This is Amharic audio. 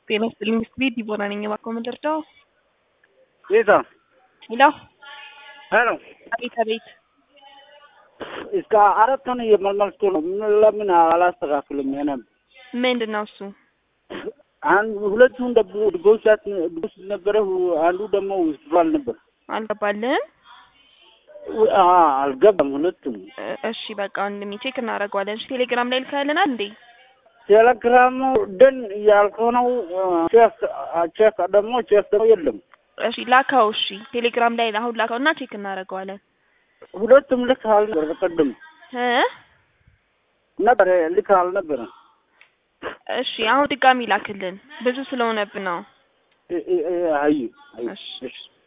Tienes el inscrito y por niña va a comentar todo. Ita. Hello. Hello. Abit. इसका आरत था नहीं मलमल तो लमिना आलास तक फिल्म में ना ምንድነው እሱ? አንዱ ሁለቱን ደቦቻት ደቦች ነበረ አንዱ ደግሞ ውስጥዋል ነበር አልገባልህም? አልገባም ሁለቱም እሺ በቃ እንደሚ ቼክ እናደርገዋለን። እሺ ቴሌግራም ላይ ልከህልናል እንዴ? ቴሌግራም ደን ያልከው ቼክ ደግሞ የለም። እሺ ላካው። እሺ ቴሌግራም ላይ አሁን ላካውና ቼክ እናደርገዋለን። ሁለቱም ልካል በቀደም ነበር ልካል ነበር። እሺ አሁን ድጋሚ ላክልን ብዙ ስለሆነብን ነው። አይ እሺ